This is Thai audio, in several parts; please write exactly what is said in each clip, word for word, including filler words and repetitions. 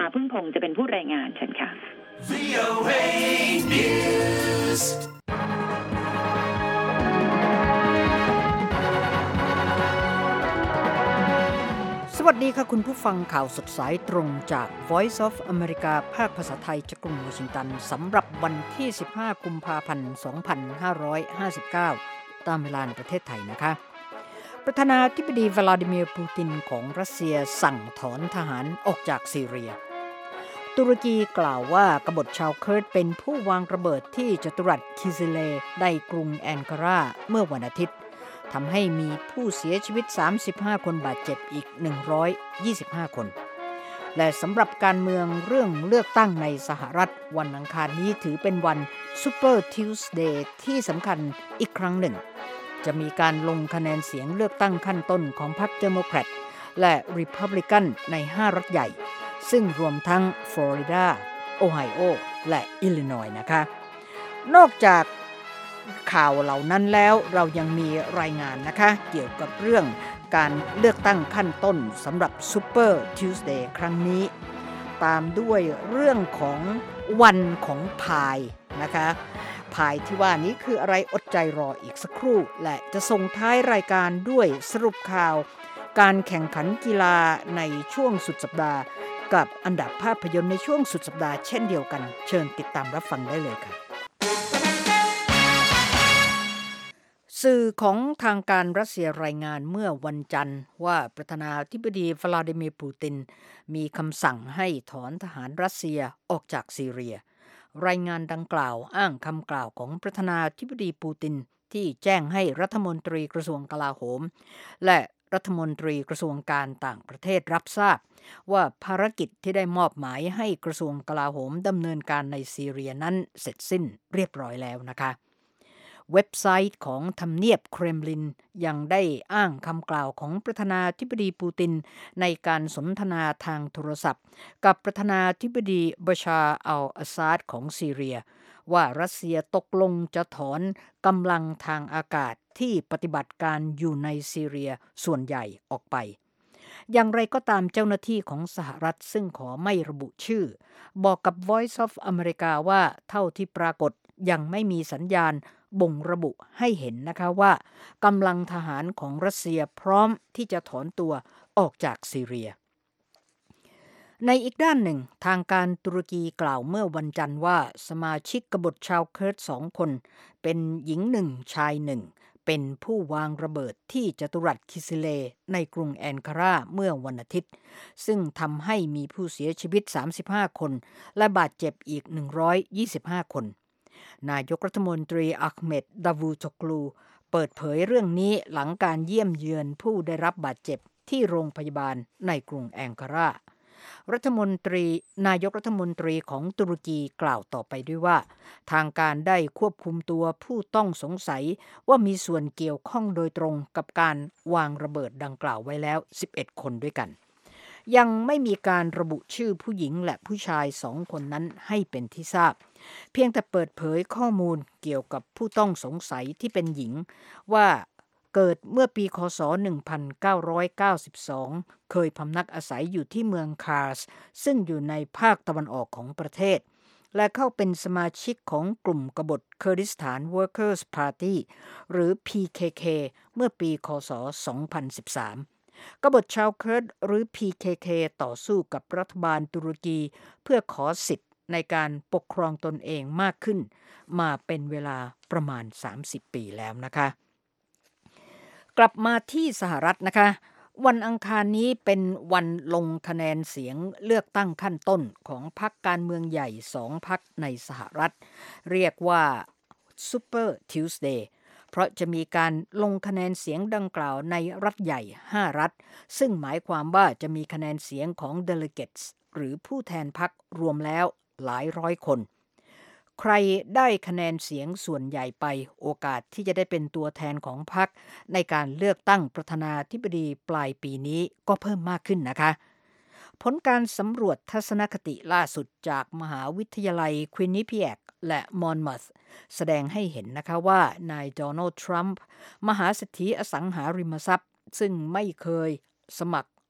พึ่งพงษ์จะเป็นผู้รายงานเชิญค่ะ วี โอ เอ Newsสวัสดีค่ะคุณผู้ฟังข่าวสดสายตรงจาก Voice of America ภาคภาษาไทยจากกรุงวอชิงตันสำหรับวันที่สิบห้ากุมภาพันธ์สองพันห้าร้อยห้าสิบเก้าตามเวลาในประเทศไทยนะคะประธานาธิบดีวลาดิเมียร์ปูตินของรัสเซียสั่งถอนทหารออกจากซีเรียตุรกีกล่าวว่ากบฏชาวเคิร์ดเป็นผู้วางระเบิดที่จัตุรัสคิซิเลในกรุงแอนการาเมื่อวันอาทิตย์ทำให้มีผู้เสียชีวิตสามสิบห้าคนบาดเจ็บอีกหนึ่งร้อยยี่สิบห้าคนและสำหรับการเมืองเรื่องเลือกตั้งในสหรัฐวันอังคารนี้ถือเป็นวัน Super Tuesday ที่สำคัญอีกครั้งหนึ่งจะมีการลงคะแนนเสียงเลือกตั้งขั้นต้นของพรรคเดโมแครตและ Republican ในห้ารัฐใหญ่ซึ่งรวมทั้งฟลอริดาโอไฮโอและอิลลินอยส์นะคะนอกจากข่าวเหล่านั้นแล้วเรายังมีรายงานนะคะเกี่ยวกับเรื่องการเลือกตั้งขั้นต้นสำหรับ Super Tuesday ครั้งนี้ตามด้วยเรื่องของวันของพายนะคะพายที่ว่านี้คืออะไรอดใจรออีกสักครู่และจะส่งท้ายรายการด้วยสรุปข่าวการแข่งขันกีฬาในช่วงสุดสัปดาห์กับอันดับภาพยนตร์ในช่วงสุดสัปดาห์เช่นเดียวกันเชิญติดตามรับฟังได้เลยค่ะสื่อของทางการรัสเซียรายงานเมื่อวันจันทร์ว่าประธานาธิบดีวลาดิเมียร์ปูตินมีคำสั่งให้ถอนทหารรัสเซียออกจากซีเรียรายงานดังกล่าวอ้างคำกล่าวของประธานาธิบดีปูตินที่แจ้งให้รัฐมนตรีกระทรวงกลาโหมและรัฐมนตรีกระทรวงการต่างประเทศรับทราบว่าภารกิจที่ได้มอบหมายให้กระทรวงกลาโหมดำเนินการในซีเรียนั้นเสร็จสิ้นเรียบร้อยแล้วนะคะเว็บไซต์ของทำเนียบเครมลินยังได้อ้างคำกล่าวของประธานาธิบดีปูตินในการสนทนาทางโทรศัพท์กับประธานาธิบดีบัชาร์อัลอาซาดของซีเรียว่ารัสเซียตกลงจะถอนกำลังทางอากาศที่ปฏิบัติการอยู่ในซีเรียส่วนใหญ่ออกไปอย่างไรก็ตามเจ้าหน้าที่ของสหรัฐซึ่งขอไม่ระบุชื่อบอกกับ Voice of America ว่าเท่าที่ปรากฏยังไม่มีสัญญาณบ่งระบุให้เห็นนะคะว่ากำลังทหารของรัสเซียพร้อมที่จะถอนตัวออกจากซีเรียในอีกด้านหนึ่งทางการตุรกีกล่าวเมื่อวันจันทร์ว่าสมาชิกกบฏชาวเคิร์ดสองคนเป็นหญิงหนึ่งชายหนึ่งเป็นผู้วางระเบิดที่จัตุรัสคิซิเลในกรุงแอนการาเมื่อวันอาทิตย์ซึ่งทำให้มีผู้เสียชีวิตสามสิบห้าคนและบาดเจ็บอีกหนึ่งร้อยยี่สิบห้าคนนายกรัฐมนตรีอัคเมด ดาวูโตกลูเปิดเผยเรื่องนี้หลังการเยี่ยมเยือนผู้ได้รับบาดเจ็บที่โรงพยาบาลในกรุงแองการารัฐมนตรีนายกรัฐมนตรีของตุรกีกล่าวต่อไปด้วยว่าทางการได้ควบคุมตัวผู้ต้องสงสัยว่ามีส่วนเกี่ยวข้องโดยตรงกับการวางระเบิดดังกล่าวไว้แล้วสิบเอ็ดคนด้วยกันยังไม่มีการระบุชื่อผู้หญิงและผู้ชายสองคนนั้นให้เป็นที่ทราบเพียงแต่เปิดเผยข้อมูลเกี่ยวกับผู้ต้องสงสัยที่เป็นหญิงว่าเกิดเมื่อปีค.ศ. หนึ่งพันเก้าร้อยเก้าสิบสองเคยพำนักอาศัยอยู่ที่เมืองคาร์สซึ่งอยู่ในภาคตะวันออกของประเทศและเข้าเป็นสมาชิกของกลุ่มกบฏเคอร์ดิสถาน Workers' Party หรือ พี เค เค เมื่อปีค.ศ. สองพันสิบสามกบฏชาวเคิร์ดหรือ พี เค เค ต่อสู้กับรัฐบาลตุรกีเพื่อขอสิทธิ์ในการปกครองตนเองมากขึ้นมาเป็นเวลาประมาณสามสิบปีแล้วนะคะกลับมาที่สหรัฐนะคะวันอังคารนี้เป็นวันลงคะแนนเสียงเลือกตั้งขั้นต้นของพรรคการเมืองใหญ่สองพรรคในสหรัฐเรียกว่า Super Tuesday เพราะจะมีการลงคะแนนเสียงดังกล่าวในรัฐใหญ่ห้ารัฐซึ่งหมายความว่าจะมีคะแนนเสียงของ delegates หรือผู้แทนพรรครวมแล้วหลายร้อยคนใครได้คะแนนเสียงส่วนใหญ่ไปโอกาสที่จะได้เป็นตัวแทนของพรรคในการเลือกตั้งประธานาธิบดีปลายปีนี้ก็เพิ่มมากขึ้นนะคะผลการสำรวจทัศนคติล่าสุดจากมหาวิทยาลัยควินนิเพียกและมอนมัธแสดงให้เห็นนะคะว่านายโดนัลด์ทรัมป์มหาเศรษฐีอสังหาริมทรัพย์ซึ่งไม่เคยสมัคร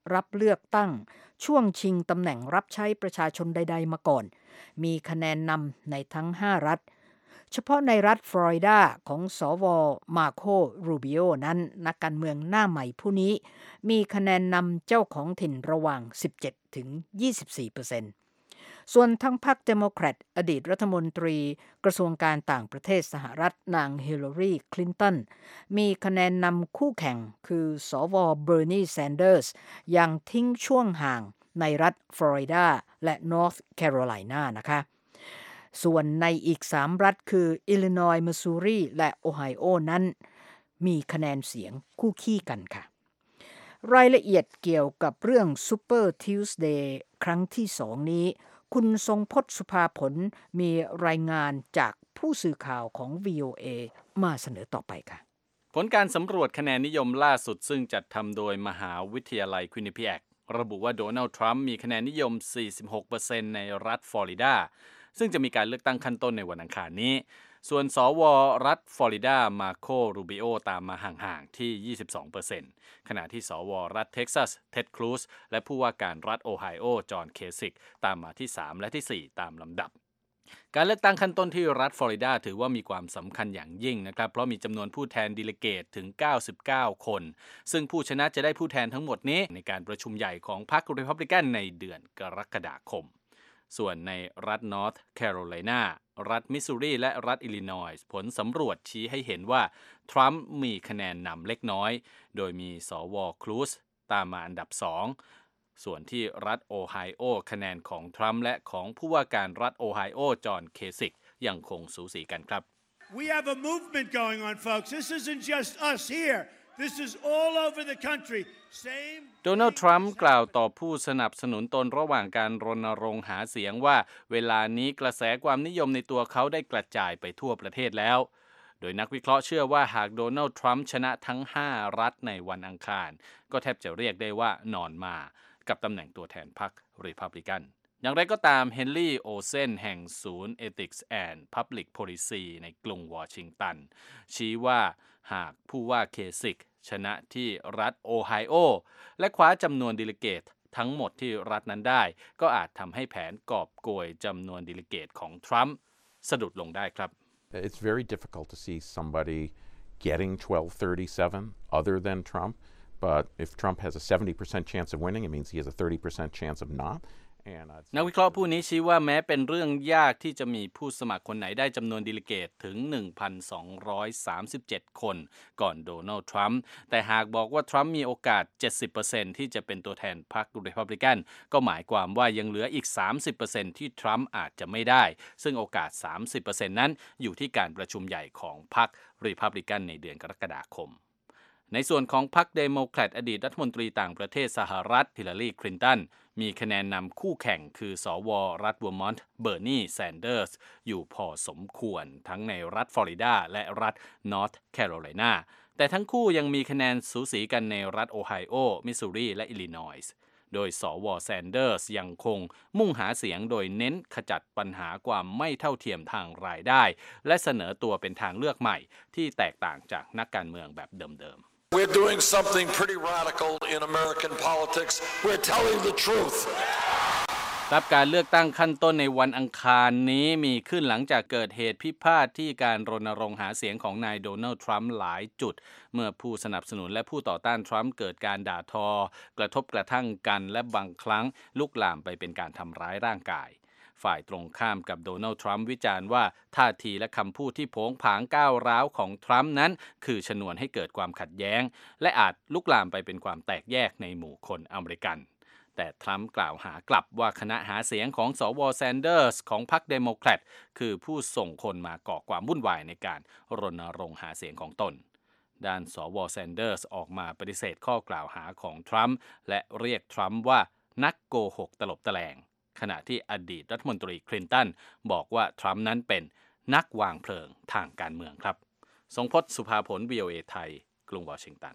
รับเลือกตั้งช่วงชิงตำแหน่งรับใช้ประชาชนใดๆมาก่อนมีคะแนนนำในทั้งห้ารัฐเฉพาะในรัฐฟลอริดาของสวมาโครูบิโอนั้นนักการเมืองหน้าใหม่ผู้นี้มีคะแนนนำเจ้าของถิ่นระหว่าง สิบเจ็ดถึงยี่สิบสี่เปอร์เซ็นต์ ส่วนทั้งพรรคเดโมแครตอดีตรัฐมนตรีกระทรวงการต่างประเทศสหรัฐนางฮิลลารีคลินตันมีคะแนนนำคู่แข่งคือสวเบอร์นีแซนเดอร์สยังทิ้งช่วงห่างในรัฐฟลอริดาและนอร์ทแคโรไลนานะคะส่วนในอีกสามรัฐคืออิลลินอยส์มิสซูรีและโอไฮโอนั้นมีคะแนนเสียงคู่ขี้กันค่ะรายละเอียดเกี่ยวกับเรื่อง Super Tuesday ครั้งที่สองนี้คุณทรงพจน์สุภาผลมีรายงานจากผู้สื่อข่าวของ วี โอ เอ มาเสนอต่อไปค่ะผลการสำรวจคะแนนนิยมล่าสุดซึ่งจัดทำโดยมหาวิทยาลัยควินนิเปียกระบุว่าโดนัลด์ทรัมป์มีคะแนนนิยม สี่สิบหกเปอร์เซ็นต์ ในรัฐฟลอริดาซึ่งจะมีการเลือกตั้งขั้นต้นในวันอังคารนี้ส่วนสวรัฐฟลอริดามาโครูบิโอตามมาห่างๆที่ ยี่สิบสองเปอร์เซ็นต์ ขณะที่สวรัฐเท็กซัสเท็ดครูซและผู้ว่าการรัฐโอไฮโอจอห์นเคสิกตามมาที่สามและที่สี่ตามลำดับการเลือกตั้งขั้นต้นที่รัฐฟลอริดาถือว่ามีความสำคัญอย่างยิ่งนะครับเพราะมีจำนวนผู้แทนดิลิเกตถึงเก้าสิบเก้าคนซึ่งผู้ชนะจะได้ผู้แทนทั้งหมดนี้ในการประชุมใหญ่ของพรรครีพับลิกันในเดือนกรกฎาคมส่วนในรัฐนอร์ทแคโรไลนารัฐมิสซูรีและรัฐอิลลินอยส์ผลสำรวจชี้ให้เห็นว่าทรัมป์มีคะแนนนำเล็กน้อยโดยมีสวครูซตามมาอันดับสองส่วนที่รัฐโอไฮโอคะแนนของทรัมป์และของผู้ว่าการรัฐโอไฮโอจอห์นเคสิกยังคงสูสีกันครับ We have a movement going on, folks. This isn't just us here. This is all over the country. Same โดนัลด์ทรัมป์กล่าวต่อผู้สนับสนุนตนระหว่างการรณรงค์หาเสียงว่าเวลานี้กระแสความนิยมในตัวเขาได้กระจายไปทั่วประเทศแล้วโดยนักวิเคราะห์เชื่อว่าหากโดนัลด์ทรัมป์ชนะทั้งห้ารัฐในวันอังคารก็แทบจะเรียกได้ว่านอนมากับตำแหน่งตัวแทนพรรครีพับลิกันอย่างไรก็ตามเฮนรี่โอเซนแห่งศูนย์ Ethics and Public Policy ในกรุงวอชิงตันชี้ว่าหากผู้ว่าเคสิกชนะที่รัฐโอไฮโอและคว้าจำนวนดิลิเกตทั้งหมดที่รัฐนั้นได้ก็อาจทำให้แผนกอบโกยจำนวนดิลิเกตของทรัมป์สะดุดลงได้ครับ It's very difficult to see somebody getting twelve thirty-seven other than Trump, but if Trump has a seventy percent chance of winning, it means he has a thirty percent chance of not. นักวิเคราะห์ผู้นี้ชี้ว่าแม้เป็นเรื่องยากที่จะมีผู้สมัครคนไหนได้จำนวนดิลิเกตถึง หนึ่งพันสองร้อยสามสิบเจ็ด คนก่อนโดนัลด์ทรัมป์แต่หากบอกว่าทรัมป์มีโอกาส เจ็ดสิบเปอร์เซ็นต์ ที่จะเป็นตัวแทนพรรครีพับลิกันก็หมายความว่ายังเหลืออีก สามสิบเปอร์เซ็นต์ ที่ทรัมป์อาจจะไม่ได้ซึ่งโอกาส สามสิบเปอร์เซ็นต์ นั้นอยู่ที่การประชุมใหญ่ของพรรครีพับลิกันในเดือนกรกฎาคมในส่วนของพรรคเดโมแครตอดีตรัฐมนตรีต่างประเทศสหรัฐฮิลลารีคลินตันมีคะแนนนำคู่แข่งคือสวรัฐเวอร์มอนต์เบอร์นีแซนเดอร์สอยู่พอสมควรทั้งในรัฐฟลอริดาและรัฐนอร์ทแคโรไลนาแต่ทั้งคู่ยังมีคะแนนสูสีกันในรัฐโอไฮโอมิสซูรีและอิลลินอยส์โดยสวแซนเดอร์สยังคงมุ่งหาเสียงโดยเน้นขจัดปัญหาความไม่เท่าเทียมทางรายได้และเสนอตัวเป็นทางเลือกใหม่ที่แตกต่างจากนักการเมืองแบบเดิม We're doing something pretty radical in American politics. We're telling the truth. รับการเลือกตั้งขั้นต้นในวันอังคารนี้มีขึ้นหลังจากเกิดเหตุพิพาทที่การรณรงค์หาเสียงของนายโดนัลด์ทรัมป์หลายจุดเมื่อผู้สนับสนุนและผู้ต่อต้านทรัมป์เกิดการด่าทอกระทบกระทั่งกันและบางครั้งลุกลามไปเป็นการทำร้ายร่างกายฝ่ายตรงข้ามกับโดนัลด์ทรัมป์วิจารณ์ว่าท่าทีและคำพูดที่โผงผางก้าวร้าวของทรัมป์นั้นคือชนวนให้เกิดความขัดแย้งและอาจลุกลามไปเป็นความแตกแยกในหมู่คนอเมริกันแต่ทรัมป์กล่าวหากลับว่าคณะหาเสียงของสวแซนเดอร์สของพรรคเดโมแครตคือผู้ส่งคนมาก่อความวุ่นวายในการรณรงค์หาเสียงของตนด้านสวแซนเดอร์สออกมาปฏิเสธข้อกล่าวหาของทรัมป์และเรียกทรัมป์ว่านักโกหกตลบตะแลงขณะที่อดีตรัฐมนตรีคลินตันบอกว่าทรัมป์นั้นเป็นนักวางเพลิงทางการเมืองครับทรงพจน์สุภาผล วี โอ เอ ไทยกรุงวอชิงตัน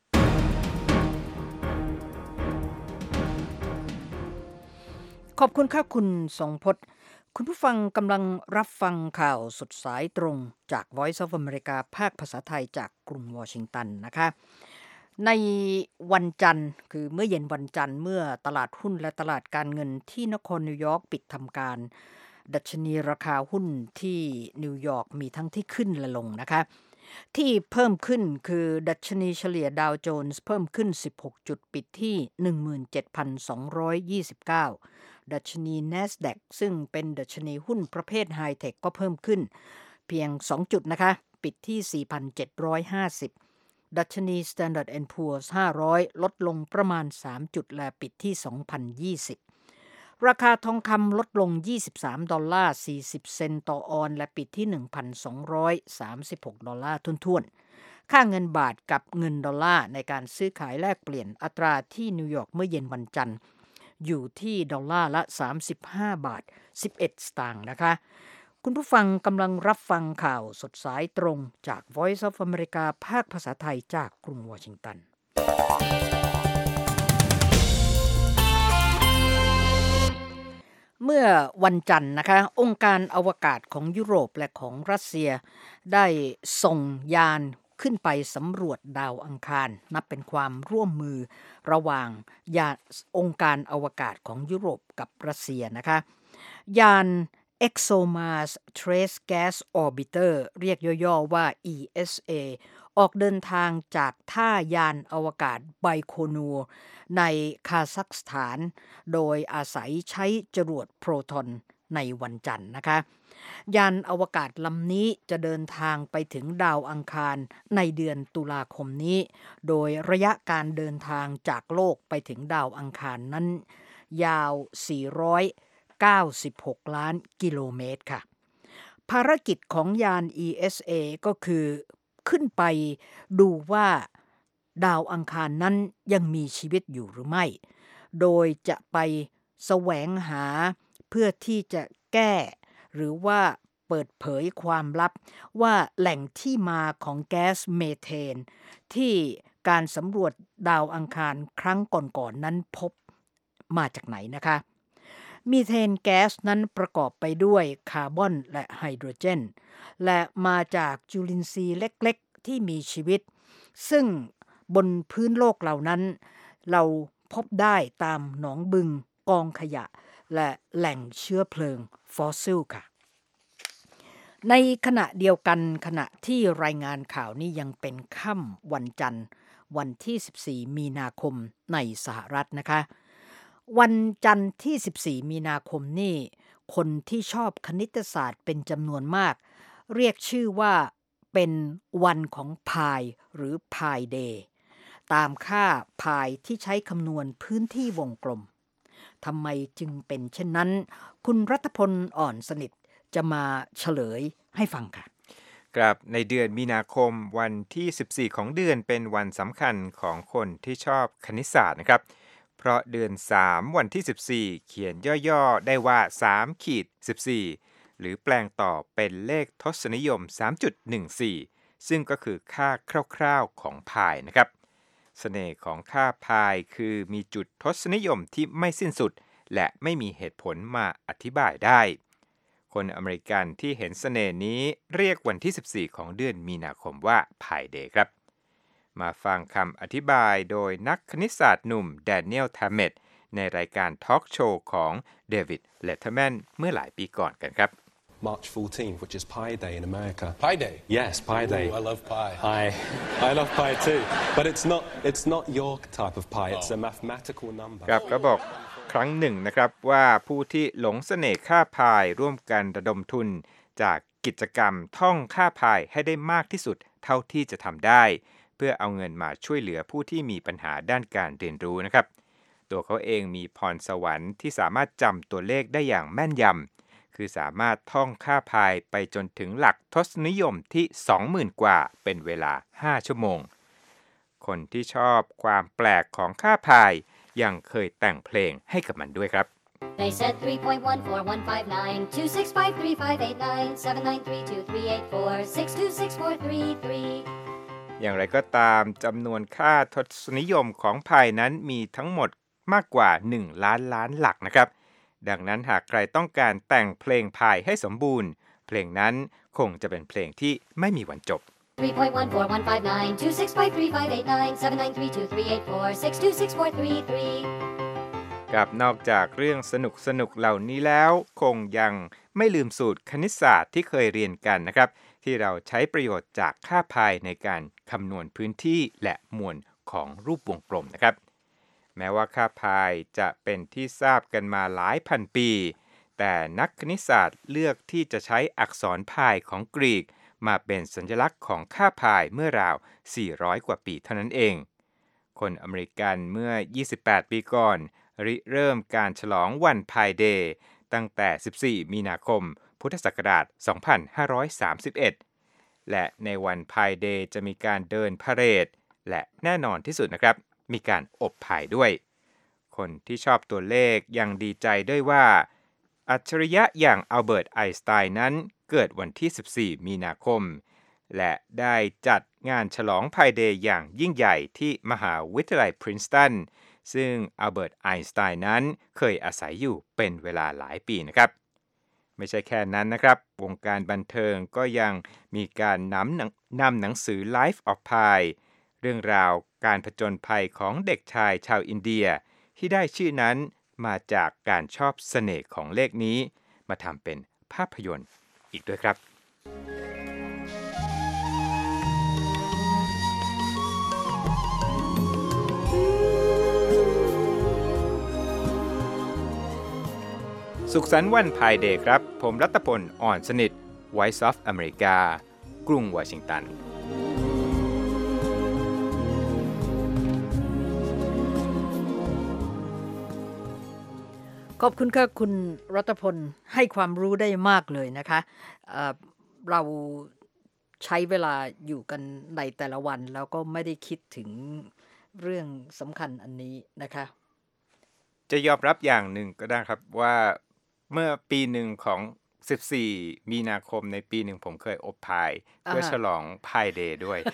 ขอบคุณค่ะคุณทรงพจน์คุณผู้ฟังกำลังรับฟังข่าวสดสายตรงจาก Voice of America ภาคภาษาไทยจากกรุงวอชิงตันนะคะในวันจันทร์คือเมื่อเย็นวันจันทร์เมื่อตลาดหุ้นและตลาดการเงินที่นครนิวยอร์กปิดทำการดัชนีราคาหุ้นที่นิวยอร์กมีทั้งที่ขึ้นและลงนะคะที่เพิ่มขึ้นคือดัชนีเฉลี่ยดาวโจนส์เพิ่มขึ้นสิบหกจุดปิดที่ หนึ่งหมื่นเจ็ดพันสองร้อยยี่สิบเก้า ดัชนี NASDAQ ซึ่งเป็นดัชนีหุ้นประเภทไฮเทคก็เพิ่มขึ้นเพียงสองจุดนะคะปิดที่ สี่พันเจ็ดร้อยห้าสิบ ดัชนี Standard แอนด์ Poor's ห้าร้อยลดลงประมาณสามจุดและปิดที่ สองพันยี่สิบ ราคาทองคำลดลงยี่สิบสามดอลลาร์สี่สิบเซนต์ต่อออนซ์และปิดที่ หนึ่งพันสองร้อยสามสิบหกดอลลาร์ท้วนๆค่าเงินบาทกับเงินดอลลาร์ในการซื้อขายแลกเปลี่ยนอัตราที่นิวยอร์กเมื่อเย็นวันจันทร์อยู่ที่ดอลลาร์ละสามสิบห้าบาทสิบเอ็ดสตางค์นะคะคุณผู้ฟังกำลังรับฟังข่าวสดสายตรงจาก Voice of America ภาคภาษาไทยจากกรุงวอชิงตันเมื่อวันจันทร์นะคะองค์การอวกาศของยุโรปและของรัสเซียได้ส่งยานขึ้นไปสำรวจดาวอังคารนับเป็นความร่วมมือระหว่างยานองค์การอวกาศของยุโรปกับรัสเซียนะคะยาน ExoMars Trace Gas Orbiter เรียกย่อๆว่า อี เอส เอ ออกเดินทางจากท่ายานอวกาศไบโคนูร์ในคาซัคสถานโดยอาศัยใช้จรวดโปรตอนในวันจันทร์นะคะยานอวกาศลำนี้จะเดินทางไปถึงดาวอังคารในเดือนตุลาคมนี้โดยระยะการเดินทางจากโลกไปถึงดาวอังคารนั้นยาวสี่ร้อยเก้าสิบหกล้านกิโลเมตรค่ะภารกิจของยาน อี เอส เอ ก็คือขึ้นไปดูว่าดาวอังคารนั้นยังมีชีวิตอยู่หรือไม่โดยจะไปแสวงหาเพื่อที่จะแก้หรือว่าเปิดเผยความลับว่าแหล่งที่มาของแก๊สเมเทนที่การสำรวจดาวอังคารครั้งก่อนๆ นั้นพบมาจากไหนนะคะมีเทนแก๊สนั้นประกอบไปด้วยคาร์บอนและไฮโดรเจนและมาจากจุลินทรีย์เล็กๆที่มีชีวิตซึ่งบนพื้นโลกเหล่านั้นเราพบได้ตามหนองบึงกองขยะและแหล่งเชื้อเพลิงฟอสซิลค่ะในขณะเดียวกันขณะที่รายงานข่าวนี้ยังเป็นค่ำวันจันทร์วันที่สิบสี่มีนาคมในสหรัฐนะคะวันจันทร์ที่สิบสี่มีนาคมนี่คนที่ชอบคณิตศาสตร์เป็นจำนวนมากเรียกชื่อว่าเป็นวันของพายหรือพายเดย์ตามค่าพายที่ใช้คำนวณพื้นที่วงกลมทำไมจึงเป็นเช่นนั้นคุณรัฐพลอ่อนสนิทจะมาเฉลยให้ฟังค่ะครับในเดือนมีนาคมวันที่สิบสี่ของเดือนเป็นวันสำคัญของคนที่ชอบคณิตศาสตร์นะครับเพราะเดือนสามวันที่สิบสี่เขียนย่อๆได้ว่าสามขีดสิบสี่หรือแปลงต่อเป็นเลขทศนิยม สามจุดหนึ่งสี่ ซึ่งก็คือค่าคร่าวๆของพายนะครับเสน่ห์ของค่าพายคือมีจุดทศนิยมที่ไม่สิ้นสุดและไม่มีเหตุผลมาอธิบายได้คนอเมริกันที่เห็นเสน่ห์นี้เรียกวันที่สิบสี่ของเดือนมีนาคมว่าพายเดย์ครับมาฟังคำอธิบายโดยนักคณิตศาสตร์หนุ่มแดเนียล แทมเมตต์ในรายการทอล์กโชว์ของเดวิด เลตเทอร์แมนเมื่อหลายปีก่อนกันครับ March fourteenth, which is Pi Day in America. Pi Day? Yes, Pi Day. Ooh, I love pie. I, I love pie too. But it's not, it's not your type of pie. It's a mathematical number. ครับก็บอกครั้งหนึ่งนะครับว่าผู้ที่หลงเสน่ห์ค่าพายร่วมกันระดมทุนจากกิจกรรมท่องค่าพายให้ได้มากที่สุดเท่าที่จะทำได้เพื่อเอาเงินมาช่วยเหลือผู้ที่มีปัญหาด้านการเรียนรู้นะครับตัวเขาเองมีพรสวรรค์ที่สามารถจำตัวเลขได้อย่างแม่นยำคือสามารถท่องค่าพายไปจนถึงหลักทศนิยมที่ สองหมื่น กว่าเป็นเวลาห้าชั่วโมงคนที่ชอบความแปลกของค่าพายยังเคยแต่งเพลงให้กับมันด้วยครับ They said three point one four one five nine two six five three five eight nine seven nine three two three eight four six two six four three three อย่างไรก็ตามจำนวนค่าทศนิยมของพายนั้นมีทั้งหมดมากกว่าหนึ่งล้านล้านหลักนะครับดังนั้นหากใครต้องการแต่งเพลงพายให้สมบูรณ์เพลงนั้นคงจะเป็นเพลงที่ไม่มีวันจบ three point one four one five nine two six five three five eight nine seven nine three two three eight four six two six four three three กับนอกจากเรื่องสนุกสนุกเหล่านี้แล้วคงยังไม่ลืมสูตรคณิตศาสตร์ที่เคยเรียนกันนะครับที่เราใช้ประโยชน์จากค่าพายในการคำนวณพื้นที่และมวลของรูปวงกลมนะครับแม้ว่าค่าพายจะเป็นที่ทราบกันมาหลายพันปีแต่นักคณิตศาสตร์เลือกที่จะใช้อักษรพายของกรีกมาเป็นสัญลักษณ์ของค่าพายเมื่อราวสี่ร้อยกว่าปีเท่านั้นเองคนอเมริกันเมื่อยี่สิบแปดปีก่อนริเริ่มการฉลองวันพายเดย์ตั้งแต่สิบสี่มีนาคมพุทธศักราชสองพันห้าร้อยสามสิบเอ็ดและในวันพายเดย์จะมีการเดินพาเหรดและแน่นอนที่สุดนะครับมีการอบพายด้วยคนที่ชอบตัวเลขยังดีใจด้วยว่าอัจฉริยะอย่างอัลเบิร์ตไอน์สไตน์นั้นเกิดวันที่สิบสี่มีนาคมและได้จัดงานฉลองพายเดย์อย่างยิ่งใหญ่ที่มหาวิทยาลัยพรินสตันซึ่งอัลเบิร์ตไอน์สไตน์นั้นเคยอาศัยอยู่เป็นเวลาหลายปีนะครับไม่ใช่แค่นั้นนะครับวงการบันเทิงก็ยังมีการนำนำหนังสือ Life of Pi เรื่องราวการผจญภัยของเด็กชายชาวอินเดียที่ได้ชื่อนั้นมาจากการชอบเสน่ห์ของเลขนี้มาทำเป็นภาพยนตร์อีกด้วยครับสุขสันต์วันพายเดย์ครับผมรัตพลอ่อนสนิท Voice of America กรุงวอชิงตันขอบคุณค่ะคุณรัตพลให้ความรู้ได้มากเลยนะคะเอ่อเราใช้เวลาอยู่กันในแต่ละวันแล้วก็ไม่ได้คิดถึงเรื่องสำคัญอันนี้นะคะจะยอมรับอย่างหนึ่งก็ได้ครับว่าเมื่อปีหนึ่งของสิบสี่มีนาคมในปีหนึ่งผมเคยอบพายเพื่อฉลองพายเดย์ด้วย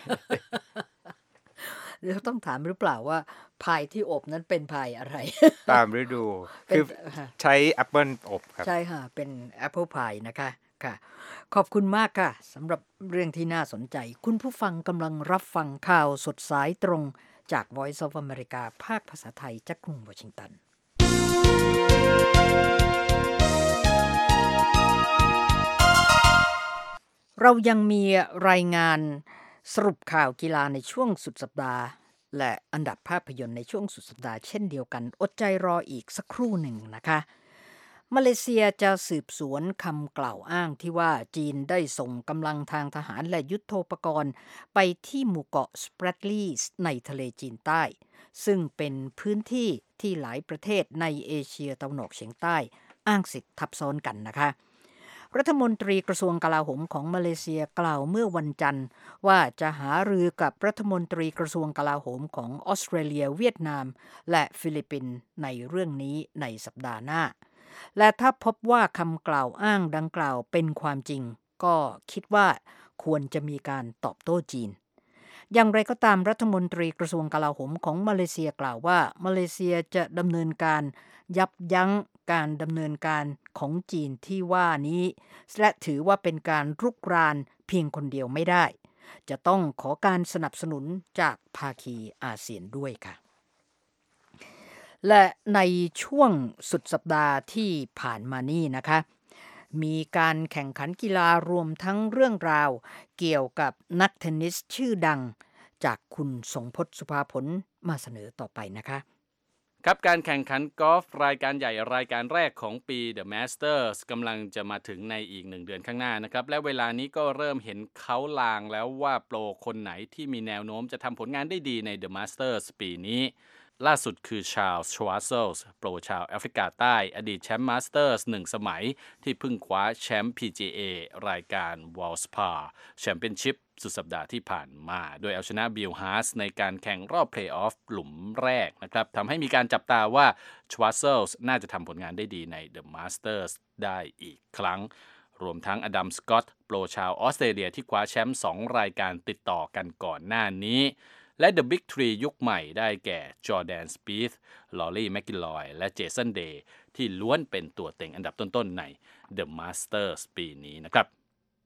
เดี๋ยวต้องถามหรือเปล่าว่าพายที่อบนั้นเป็นพายอะไรตามฤดูคือใช้แอปเปิลอบครับใช่ค่ะเป็นแอปเปิลพายนะคะค่ะขอบคุณมากค่ะสำหรับเรื่องที่น่าสนใจคุณผู้ฟังกำลังรับฟังข่าวสดสายตรงจาก Voice of America ภาคภาษาไทยจากกรุงวอชิงตันเรายังมีรายงานสรุปข่าวกีฬาในช่วงสุดสัปดาห์และอันดับภาพยนตร์ในช่วงสุดสัปดาห์เช่นเดียวกันอดใจรออีกสักครู่หนึ่งนะคะมาเลเซียจะสืบสวนคำกล่าวอ้างที่ว่าจีนได้ส่งกำลังทางทหารและยุทโธปกรณ์ไปที่หมู่เกาะสเปรดลีสในทะเลจีนใต้ซึ่งเป็นพื้นที่ที่หลายประเทศในเอเชียตะวันออกเฉียงใต้อ้างสิทธิ์ทับซ้อนกันนะคะรัฐมนตรีกระทรวงกลาโหมของมาเลเซียกล่าวเมื่อวันจันทร์ว่าจะหารือกับรัฐมนตรีกระทรวงกลาโหมของออสเตรเลียเวียดนามและฟิลิปปินส์ในเรื่องนี้ในสัปดาห์หน้าและถ้าพบว่าคำกล่าวอ้างดังกล่าวเป็นความจริงก็คิดว่าควรจะมีการตอบโต้จีนอย่างไรก็ตามรัฐมนตรีกระทรวงกลาโหมของมาเลเซียกล่าวว่ามาเลเซียจะดำเนินการยับยั้งการดำเนินการของจีนที่ว่านี้และถือว่าเป็นการรุกรานเพียงคนเดียวไม่ได้จะต้องขอการสนับสนุนจากภาคีอาเซียนด้วยค่ะและในช่วงสุดสัปดาห์ที่ผ่านมานี่นะคะมีการแข่งขันกีฬารวมทั้งเรื่องราวเกี่ยวกับนักเทนนิสชื่อดังจากคุณสงพจน์สุภาผลมาเสนอต่อไปนะคะครับการแข่งขันกอล์ฟรายการใหญ่รายการแรกของปี The Masters กำลังจะมาถึงในอีกหนึ่งเดือนข้างหน้านะครับและเวลานี้ก็เริ่มเห็นเขาลางแล้วว่าโปรคนไหนที่มีแนวโน้มจะทำผลงานได้ดีใน The Masters ปีนี้ล่าสุดคือชาร์ลส์ ชวาร์เซลส์โปรชาวแอฟริกาใต้อดีตแชมป์มาสเตอร์สหนึ่งสมัยที่เพิ่งคว้าแชมป์ พี จี เอ รายการ Valspar Championship สุดสัปดาห์ที่ผ่านมาโดยเอาชนะบิลฮาร์สในการแข่งรอบเพลย์ออฟหลุมแรกนะครับทำให้มีการจับตาว่าชวาร์เซลส์น่าจะทำผลงานได้ดีใน The Masters ได้อีกครั้งรวมทั้งอดัม สกอตต์โปรชาวออสเตรเลียที่คว้าแชมป์สองรายการติดต่อกันก่อนหน้านี้และ The Big Three ยุคใหม่ได้แก่จอร์แดน สปีธ ลอรี่ แมคกิลอยและเจสัน เดย์ที่ล้วนเป็นตัวเต็งอันดับต้นๆใน The Masters ปีนี้นะครับ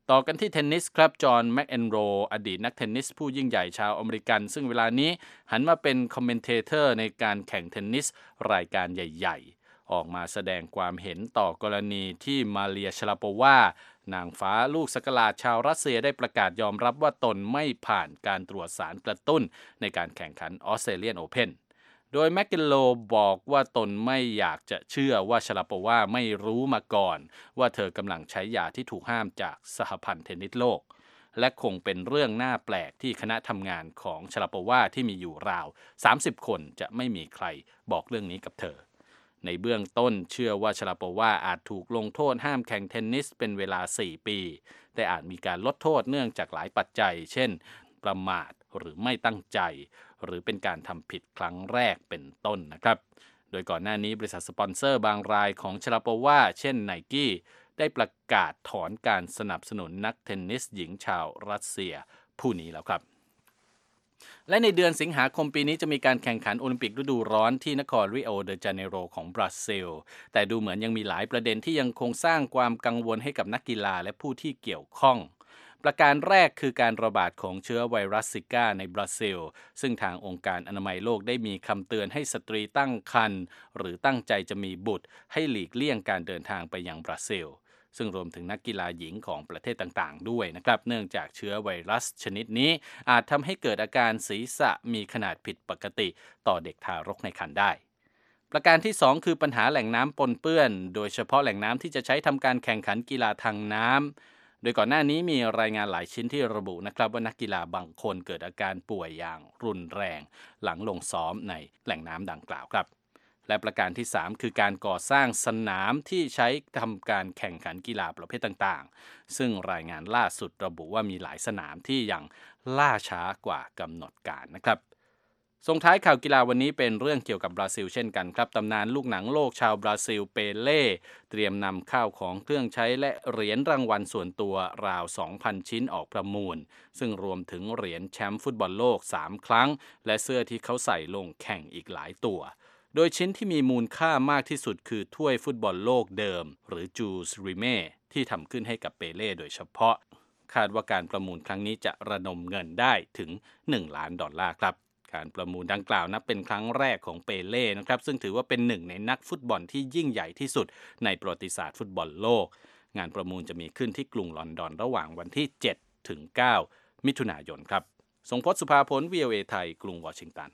ต่อกันที่เทนนิสครับจอห์นแมคเอนโรอดีตนักเทนนิสผู้ยิ่งใหญ่ชาวอเมริกันซึ่งเวลานี้หันมาเป็นคอมเมนเทเตอร์ในการแข่งเทนนิสรายการใหญ่ๆออกมาแสดงความเห็นต่อกรณีที่มาเรีย ชลาโปวานางฟ้าลูกสักหลาดชาวรัสเซียได้ประกาศยอมรับว่าตนไม่ผ่านการตรวจสารกระตุ้นในการแข่งขันออสเตรเลียนโอเพ่นโดยแมคเกนโลบอกว่าตนไม่อยากจะเชื่อว่าชลาโปวาไม่รู้มาก่อนว่าเธอกำลังใช้ยาที่ถูกห้ามจากสหพันธ์เทนนิสโลกและคงเป็นเรื่องน่าแปลกที่คณะทำงานของชลาโปวาที่มีอยู่ราวสามสิบคนจะไม่มีใครบอกเรื่องนี้กับเธอในเบื้องต้นเชื่อว่าชลาโปวาอาจถูกลงโทษห้ามแข่งเทนนิสเป็นเวลาสี่ปีแต่อาจมีการลดโทษเนื่องจากหลายปัจจัยเช่นประมาทหรือไม่ตั้งใจหรือเป็นการทำผิดครั้งแรกเป็นต้นนะครับโดยก่อนหน้านี้บริษัทสปอนเซอร์บางรายของชลาโปวาเช่นไนกี้ได้ประกาศถอนการสนับสนุนนักเทนนิสหญิงชาวรัสเซียผู้นี้แล้วครับและในเดือนสิงหาคมปีนี้จะมีการแข่งขันโอลิมปิกฤดูร้อนที่นครริโอเดจาเนโรของบราซิลแต่ดูเหมือนยังมีหลายประเด็นที่ยังคงสร้างความกังวลให้กับนักกีฬาและผู้ที่เกี่ยวข้องประการแรกคือการระบาดของเชื้อไวรัสซิก้าในบราซิลซึ่งทางองค์การอนามัยโลกได้มีคำเตือนให้สตรีตั้งครรภ์หรือตั้งใจจะมีบุตรให้หลีกเลี่ยงการเดินทางไปยังบราซิลซึ่งรวมถึงนักกีฬาหญิงของประเทศต่างๆด้วยนะครับเนื่องจากเชื้อไวรัสชนิดนี้อาจทำให้เกิดอาการศีรษะมีขนาดผิดปกติต่อเด็กทารกในครรภ์ได้ประการที่สองคือปัญหาแหล่งน้ำปนเปื้อนโดยเฉพาะแหล่งน้ำที่จะใช้ทำการแข่งขันกีฬาทางน้ำโดยก่อนหน้านี้มีรายงานหลายชิ้นที่ระบุนะครับว่านักกีฬาบางคนเกิดอาการป่วยอย่างรุนแรงหลังลงซ้อมในแหล่งน้ำดังกล่าวครับและประการที่สามคือการก่อสร้างสนามที่ใช้ทำการแข่งขันกีฬาประเภทต่างๆซึ่งรายงานล่าสุดระบุว่ามีหลายสนามที่ยังล่าช้ากว่ากำหนดการนะครับส่งท้ายข่าวกีฬาวันนี้เป็นเรื่องเกี่ยวกับบราซิลเช่นกันครับตำนานลูกหนังโลกชาวบราซิลเปเล่เตรียมนำข้าวของเครื่องใช้และเหรียญรางวัลส่วนตัวราว สองพัน ชิ้นออกประมูลซึ่งรวมถึงเหรียญแชมป์ฟุตบอลโลกสามครั้งและเสื้อที่เขาใส่ลงแข่งอีกหลายตัวโดยชิ้นที่มีมูลค่ามากที่สุดคือถ้วยฟุตบอลโลกเดิมหรือจูสริเม่ที่ทำขึ้นให้กับเปเล่โดยเฉพาะคาดว่าการประมูลครั้งนี้จะระดมเงินได้ถึงหนึ่งล้านดอลลาร์ครับการประมูลดังกล่าวนับเป็นครั้งแรกของเปเล่นะครับซึ่งถือว่าเป็นหนึ่งในนักฟุตบอลที่ยิ่งใหญ่ที่สุดในประวัติศาสตร์ฟุตบอลโลกงานประมูลจะมีขึ้นที่กรุงลอนดอนระหว่างวันที่เจ็ดถึงเก้ามิถุนายนครับทรงพจน์สุภาพล วี โอ เอ ไทยกรุงวอชิงตัน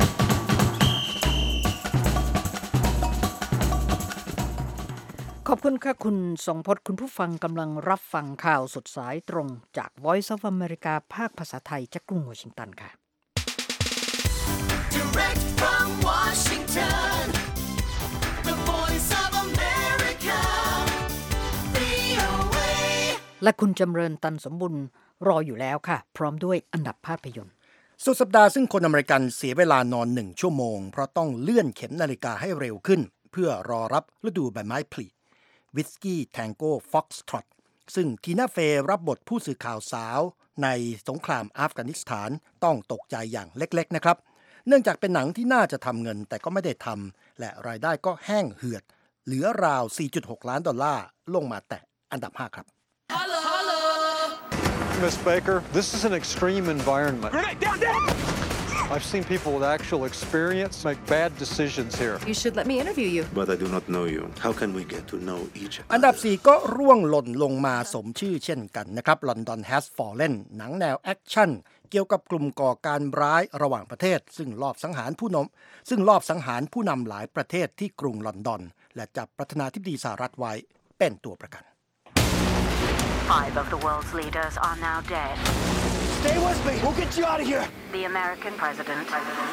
ขอบคุณค่ะคุณทรงพจน์คุณผู้ฟังกำลังรับฟังข่าวสดสายตรงจาก Voice of America ภาคภาษาไทยจากกรุงวอชิงตันค่ะ Direct from Washington, the Voice of America, วี โอ เอและคุณจำเริญตันสมบุญรออยู่แล้วค่ะพร้อมด้วยอันดับภาพยนตร์สุดสัปดาห์ซึ่งคนอเมริกันเสียเวลานอนหนึ่งชั่วโมงเพราะต้องเลื่อนเข็มนาฬิกาให้เร็วขึ้นเพื่อรอรับฤดูใบไม้ผลิวิสกี้แทงโก้ฟ็อกซ์ทรอตซึ่งทีน่าเฟย์รับบทผู้สื่อข่าวสาวในสงครามอัฟกานิสถานต้องตกใจอย่างเล็กๆนะครับเนื่องจากเป็นหนังที่น่าจะทำเงินแต่ก็ไม่ได้ทำและรายได้ก็แห้งเหือดเหลือราว สี่จุดหก ล้านดอลลาร์ลงมาแตะอันดับห้าครับ Miss Baker, this is an extreme environment. Down, down. I've seen people with actual experience make bad decisions here. You should let me interview you. But I do not know you. How can we get to know each other? อันดับสี่ก็ร่วงหล่นลงมาสมชื่อเช่นกันนะครับ London Has Fallen หนังแนวแอคชั่นเกี่ยวกับกลุ่มก่อการร้ายระหว่างประเทศซึ่งลอบสังหารผู้นำซึ่งลอบสังหารผู้นำหลายประเทศที่กรุงลอนดอนและจับประธานาธิบดีสหรัฐไว้เป็นตัวประกัน Five of the world's leaders are now dead. Stay with me. We'll get you out of here. The American president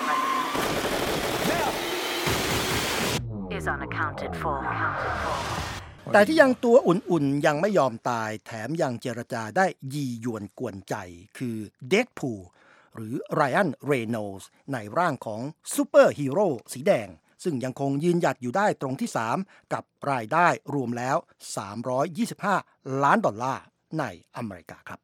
now is unaccounted for. แต่ที่ยังตัวอุ่นๆยังไม่ยอมตายแถมยังเจรจาได้ยียวนกวนใจคือเดดพูลหรือไรอันเรโนลส์ในร่างของซูเปอร์ฮีโร่สีแดงซึ่งยังคงยืนหยัดอยู่ได้ตรงที่สามกับรายได้รวมแล้วสามร้อยยี่สิบห้าล้านดอลลาร์ในอเมริกาครับ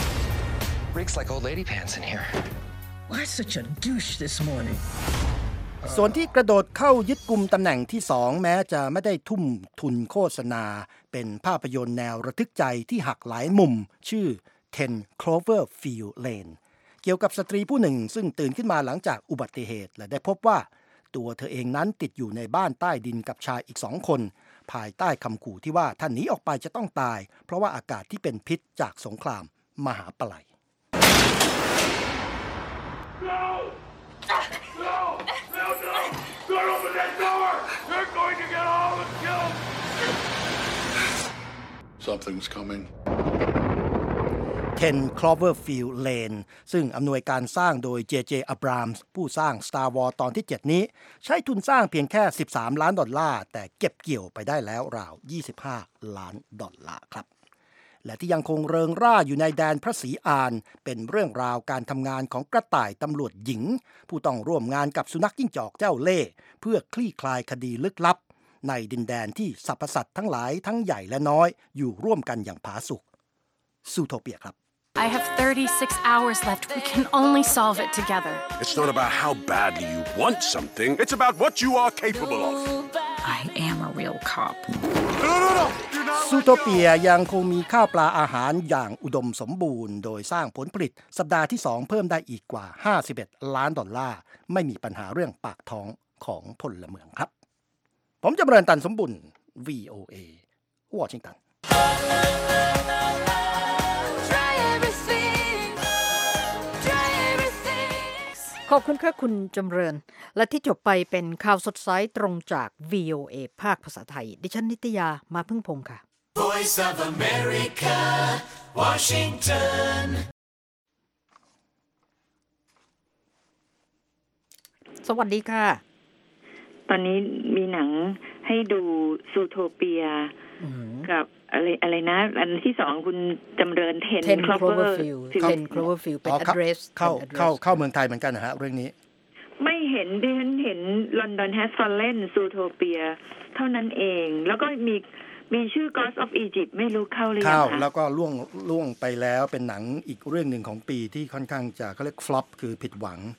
Reeks like old lady pants in here. Why such a douche this morning? ส่วนที่กระโดดเข้ายึดกุมตำแหน่งที่สองแม้จะไม่ได้ทุ่มทุนโฆษณาเป็นภาพยนตร์แนวระทึกใจที่หักหลายมุมชื่อ ten Cloverfield Lane เกี่ยวกับสตรีผู้หนึ่งซึ่งตื่นขึ้นมาหลังจากอุบัติเหตุและได้พบว่าตัวเธอเองนั้นติดอยู่ในบ้านใต้ดินกับชายอีกสองคนภายใต้คำขู่ที่ว่าถ้าหนีออกไปจะต้องตายเพราะว่าอากาศที่เป็นพิษจากสงครามมหาปลัย No! No! No, no! Don't open that door! They're going to get all of us killed! Something's coming. ten Cloverfield Lane ซึ่งอำนวยการสร้างโดย เจ เจ Abrams ผู้สร้าง Star Wars ตอนที่ เจ็ด นี้ใช้ทุนสร้างเพียงแค่สิบสามล้านดอลลาร์แต่เก็บเกี่ยวไปได้แล้วราวยี่สิบห้าล้านดอลลาร์ครับและที่ยังคงเริงร่าอยู่ในแดนพระศรีอานเป็นเรื่องราวการทำงานของกระต่ายตำรวจหญิงผู้ต้องร่วมงานกับสุนัขจิ้งจอกเจ้าเล่ห์เพื่อคลี่คลายคดีลึกลับในดินแดนที่สรรพสัตว์ทั้งหลายทั้งใหญ่และน้อยอยู่ร่วมกันอย่างผาสุกซูโทเปียครับ I have thirty-six hours left. We can only solve it together. It's not about how badly you want something. It's about what you are capable of. I am a real cop. No, no, no. ซูโทเปียยังคงมีข้าวปลาอาหารอย่างอุดมสมบูรณ์โดยสร้างผลผลิตสัปดาห์ที่สองเพิ่มได้อีกกว่าห้าสิบเอ็ดล้านดอลลาร์ไม่มีปัญหาเรื่องปากท้องของพลเมืองครับผมจำเริญตันสมบุญ วี โอ เอ วอชิงตันขอบคุณค่ะคุณจำเริญและที่จบไปเป็นข่าวสดสายตรงจาก วี โอ เอ ภาคภาษาไทยดิฉันนิตยามาพึ่งพงษ์ค่ะ Voice of America Washington สวัสดีค่ะตอนนี้มีหนังให้ดูซูโทเปียกับอะไรอะไรนะอันที่สองคุณจำเริญ10 ten Cloverfield ten Cloverfield เป็น address เข้าเข้าเข้าเมืองไทยเหมือนกันนะฮะเรื่องนี้ไม่เห็นดิฉันเห็น London Has Fallen ซูโทเปียเท่านั้นเองแล้วก็มีมีชื่อ Gods of Egypt ไม่รู้เข้าหรือยังคะเข้าแล้วก็ล่วงล่วงไปแล้วเป็นหนังอีกเรื่องหนึ่งของปีที่ค่อนข้างจะเขาเรียก flop คือผิดหวัง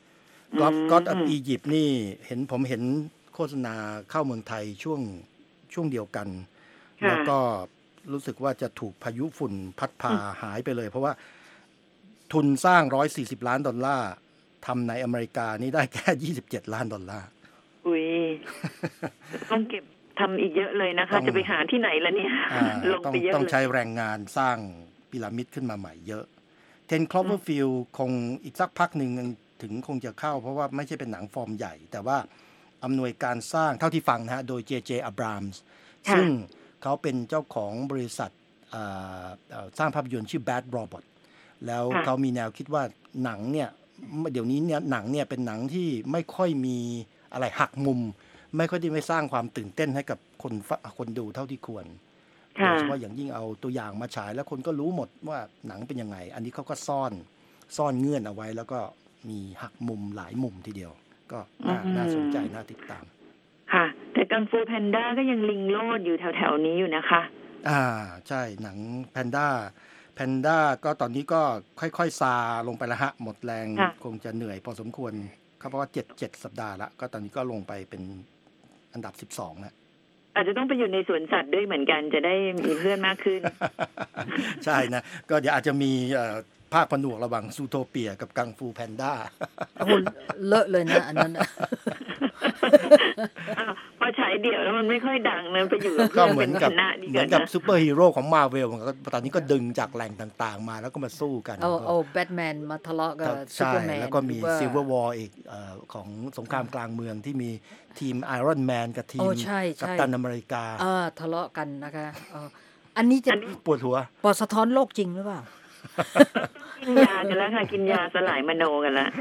God of Egypt นี่เห็นผมเห็นโฆษณาเข้าเมืองไทยช่วงช่วงเดียวกันแล้วก็รู้สึกว่าจะถูกพายุฝุ่นพัดพาหายไปเลยเพราะว่าทุนสร้างหนึ่งร้อยสี่สิบล้านดอลลาร์ทำในอเมริกานี่ได้แค่ยี่สิบเจ็ดล้านดอลลาร์อุ้ยต้องเก็บทำอีกเยอะเลยนะคะจะไปหาที่ไหนล่ะเนี่ยลงไปเยอะเลยต้องใช้แรงงานสร้างพีระมิดขึ้นมาใหม่เยอะten Cloverfield คงอีกสักพักหนึ่งถึงคงจะเข้าเพราะว่าไม่ใช่เป็นหนังฟอร์มใหญ่แต่ว่าอำนวยการสร้างเท่าที่ฟังนะฮะโดย เจ เจ Abrams ซึ่งเขาเป็นเจ้าของบริษัทสร้างภาพยนตร์ชื่อ Bad Robot แล้วเขามีแนวคิดว่าหนังเนี่ยเดี๋ยวนี้เนี่ยหนังเนี่ยเป็นหนังที่ไม่ค่อยมีอะไรหักมุมไม่ค่อยได้ไม่สร้างความตื่นเต้นให้กับคนคนดูเท่าที่ควรโดยเฉพาะอย่างยิ่งเอาตัวอย่างมาฉายแล้วคนก็รู้หมดว่าหนังเป็นยังไงอันนี้เขาก็ซ่อนซ่อนเงื่อนเอาไว้แล้วก็มีหักมุมหลายมุมทีเดียวก็น่าสนใจน่าติดตามค่ะแต่กังฟูแพนด้าก็ยังลิงโลดอยู่แถวๆนี้อยู่นะคะอ่าใช่หนังแพนด้าแพนด้าก็ตอนนี้ก็ค่อยๆซาลงไปแล้วฮะหมดแรงคงจะเหนื่อยพอสมควรครับเพราะว่าเจ็ด เจ็ดสัปดาห์ละก็ตอนนี้ก็ลงไปเป็นอันดับสิบสองแล้วอาจจะต้องไปอยู่ในสวนสัตว์ด้วยเหมือนกันจะได้มีเพื่อนมากขึ้นใช่นะก็เดี๋ยวอาจจะมีภาคผนวกระหว่างซูโทเปียกับกังฟูแพนด้าคุณเลอะเลยนะอันนั้นพอฉายเดี่ยวแล้วมันไม่ค่อยดังนะไปอยู่ก็เหมือนกับเหมือนกับซูเปอร์ฮีโร่ของ Marvel ตอนนี้ก็ดึงจากแหล่งต่างๆมาแล้วก็มาสู้กันเอาเอาแบทแมนมาทะเลาะกับซูเปอร์แมนแล้วก็มี Civil War อีกของสงครามกลางเมืองที่มีทีม Iron Man กับทีมกัปตันอเมริกาเออทะเลาะกันนะคะอันนี้จะปวดหัวปอดสะท้อนโลกจริงหรือเปล่ากินยากันแล้วค่ะกินยาสลายมโนกันแล้ว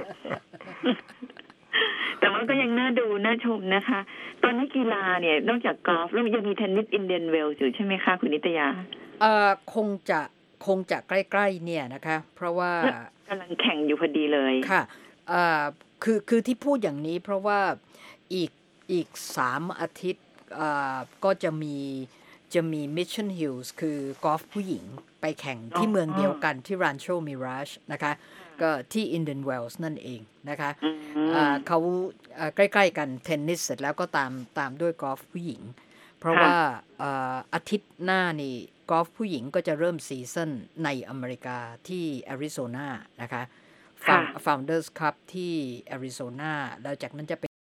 แต่ว่าก็ยังน่าดูน่าชมนะคะตอนนี้กีฬาเนี่ยนอกจากกอล์ฟแล้วยังมีเทนนิสอินเดียนเวลส์อยู่ใช่ไหมคะคุณนิตยาเอ่อคงจะคงจะใกล้ๆเนี่ยนะคะเพราะว่ากำลังแข่งอยู่พอดีเลยค่ะเอ่อคือคือที่พูดอย่างนี้เพราะว่าอีกอีกสามอาทิตย์เอ่อก็จะมีจะมี Mission Hills คือกอล์ฟผู้หญิงไปแข่งที่เมืองเดียวกันที่ Rancho Mirage นะคะก็ที่ Indian Wells นั่นเองนะคะอ่าเขาอ่าใกล้ๆกันเทนนิสเสร็จแล้วก็ตามตามด้วยกอล์ฟผู้หญิงเพราะว่าอ่าอาทิตย์หน้านี่กอล์ฟผู้หญิงก็จะเริ่มซีซั่นในอเมริกาที่แอริโซนานะคะ Founders Cup ที่แอริโซนาแล้วจากนั้นจะเป็น